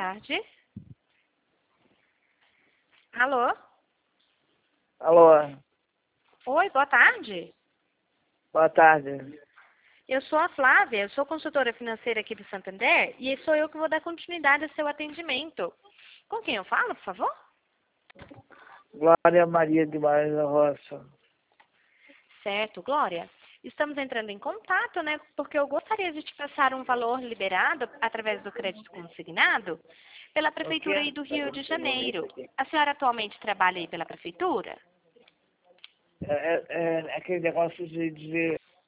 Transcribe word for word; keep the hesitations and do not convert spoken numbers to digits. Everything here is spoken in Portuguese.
tarde. Alô? Alô, Oi, boa tarde. boa tarde. Eu sou a Flávia, eu sou consultora financeira aqui do Santander e sou eu que vou dar continuidade ao seu atendimento. Com quem eu falo, por favor? Glória Maria de Maria da Roça. Certo, Glória. Estamos entrando em contato, né? Porque eu gostaria de te passar um valor liberado através do crédito consignado pela O Prefeitura aí quê? do Rio de Janeiro. A senhora atualmente trabalha aí pela Prefeitura? É, é, é aquele negócio de dizer